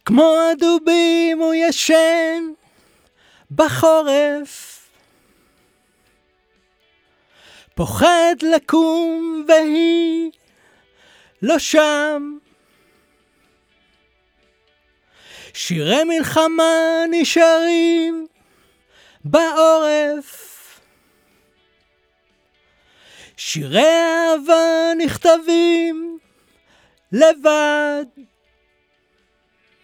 כמו הדובים הוא ישן בחורף, פוחד לקום והיא לא שם. שירי מלחמה נשארים בעורף, שירי אהבה נכתבים לבד.